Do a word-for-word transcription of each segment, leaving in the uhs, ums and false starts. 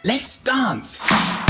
Let's dance.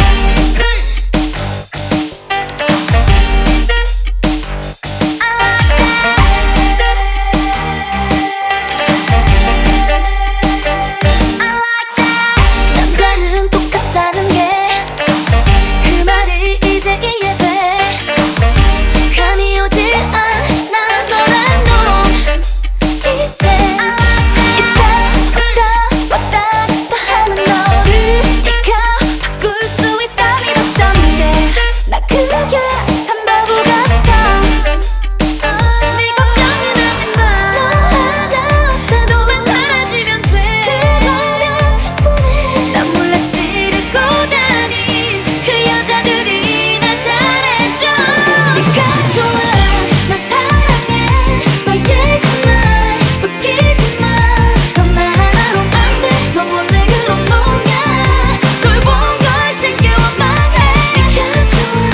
남자는 똑같다는 게 그 말이 이제 이해돼. 감이 오질 않아 너란 놈 이제 있다 없다 왔다 갔다 하는 너를 네가 바꿀 수 있다 믿었던 게 나 그게 참 바보 같아. 네 걱정은 하지마. 너 하나 없다 너만 사라지면 돼. 그거면 충분해. 난 몰랐지를 고다니 그 여자들이 나 잘해줘. 네가 좋아 널 사랑해 너의 그 말 웃기지 마. 넌 나로 안 돼. 넌 원래 그런 놈이야. 꼴 본 걸 쉽게 원망해. 네가 좋아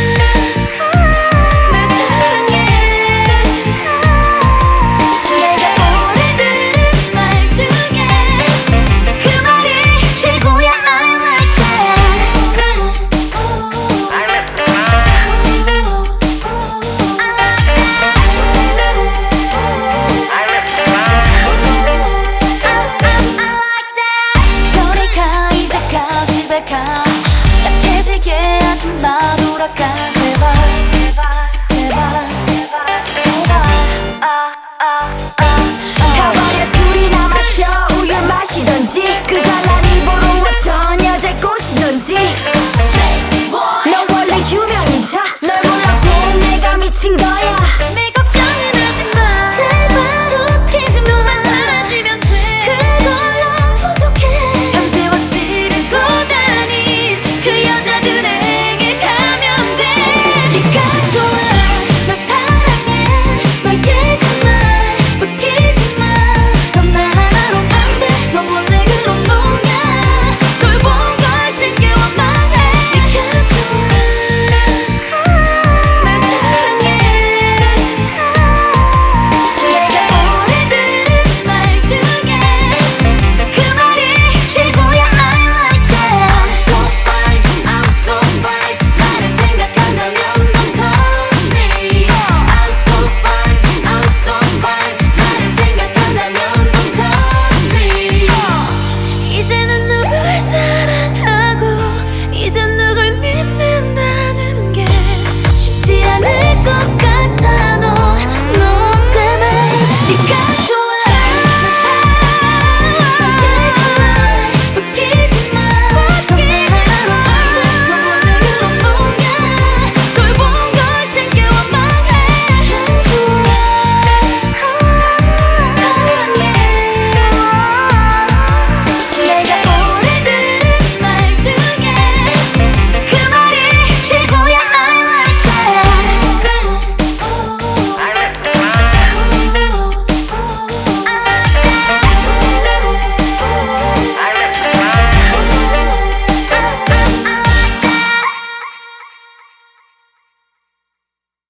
널 사랑해. 내가 오래 들은 말 중에 그 말이 최고야. I like that. I like that. 저리 가 이제 가 집에 가. 약해지게 하지 마. 돌아가 제발 제발 제발 제발.